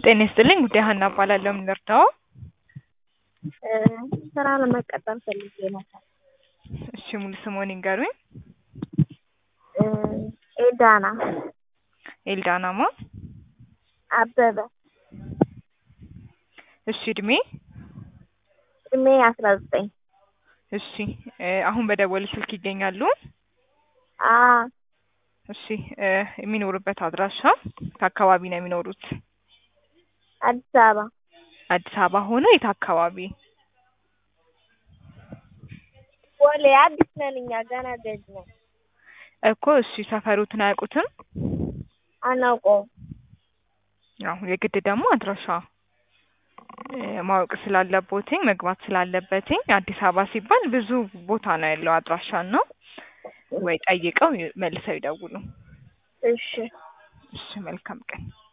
ጤና ይስጥልኝ ጉዳይ ሀና እባላለሁ። ምን ልርዳው? ስራ ለመቀጠር ፈልጌ ነበር። እሺ ሙሉ ስምዎን ይንገሩኝ? ኤልዳና ኤልዳና ማ? አበበ። እሺ እድሜ? እድሜ 19። እሺ አሁን በደወሉ ስልክ ይገኛሉ? እሺ የሚኖሩበት አድራሻ ከአካባቢ ነው የሚኖሩት? አዲስ አበባ። አዲስ አበባ ሆኖ የት አካባቢ? ቦሌ። አዲስ ነን እኛ ገና ገዥ ነን እኮ። እሺ ሰፈሩትን አያውቁትም? አናውቀውም። አሁን የግድ ደግሞ አድራሻ ማወቅ ስላለቦትኝ መግባት ስላለበትኝ አዲስ አበባ ሲባል ብዙ ቦታ ነው ያለው አድራሻ ነው። ወይ ጠይቀው መልሰው ይደውሉ። እሺ እሺ መልካም ቀን።